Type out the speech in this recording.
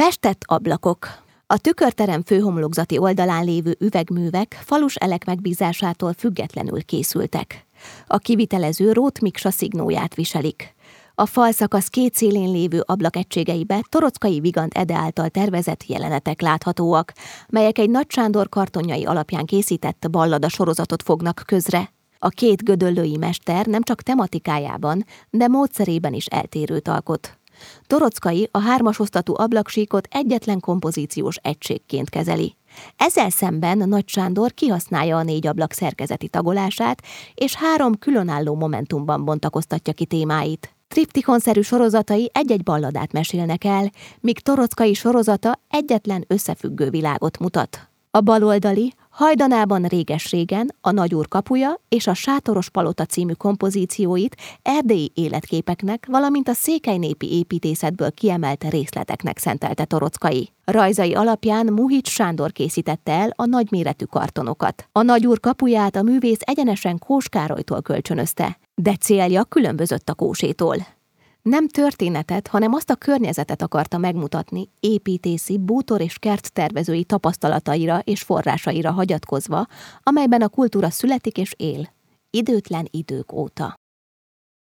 Festett ablakok. A tükörterem főhomlokzati oldalán lévő üvegművek falus elek megbízásától függetlenül készültek. A kivitelező Róth Miksa szignóját viselik. A falszakasz két szélén lévő ablakegységeibe Toroczkai Vigand Ede által tervezett jelenetek láthatóak, melyek egy Nagy Sándor kartonjai alapján készített ballada sorozatot fognak közre. A két gödöllői mester nem csak tematikájában, de módszerében is eltérőt alkot. Toroczkai a 3-as osztatú ablaksíkot egyetlen kompozíciós egységként kezeli. Ezzel szemben Nagy Sándor kihasználja a 4 ablak szerkezeti tagolását, és 3 különálló momentumban bontakoztatja ki témáit. Triptikonszerű sorozatai egy-egy balladát mesélnek el, míg Toroczkai sorozata egyetlen összefüggő világot mutat. A baloldali Hajdanában réges-régen, a Nagyúr kapuja és a Sátoros palota című kompozícióit erdélyi életképeknek, valamint a székelynépi építészetből kiemelt részleteknek szentelte Toroczkai. Rajzai alapján Muhics Sándor készítette el a nagyméretű kartonokat. A Nagyúr kapuját a művész egyenesen Kós Károlytól kölcsönözte, de célja különbözött a Kósétól. Nem történetet, hanem azt a környezetet akarta megmutatni, építészi, bútor- és kerttervezői tapasztalataira és forrásaira hagyatkozva, amelyben a kultúra születik és él, időtlen idők óta.